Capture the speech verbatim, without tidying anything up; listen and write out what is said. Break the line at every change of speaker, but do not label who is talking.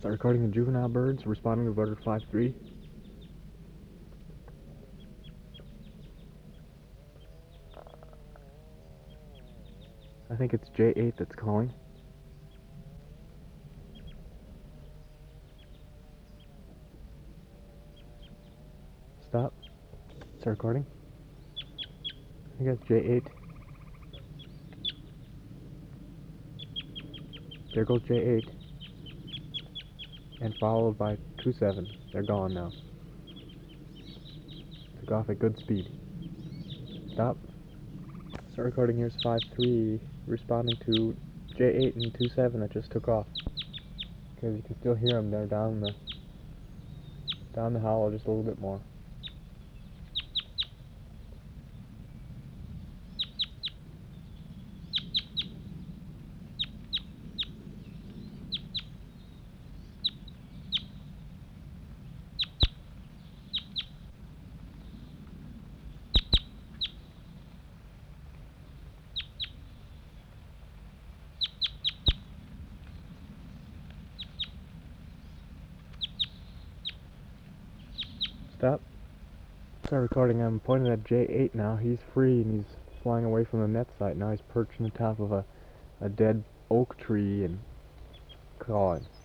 Start recording the juvenile birds responding to bird five three. I think it's J eight that's calling. Stop. Start recording. I think that's J eight. There goes J eight. And followed by two seven. They're gone now. Took off at good speed. Stop. Start recording. Here's five three responding to J eight and two seven that just took off. Because you can still hear them. They're down the down the hollow just a little bit more. Stop. Start recording. I'm pointing at J eight now. He's free and he's flying away from the net site. Now he's perched on the top of a, a dead oak tree and calling.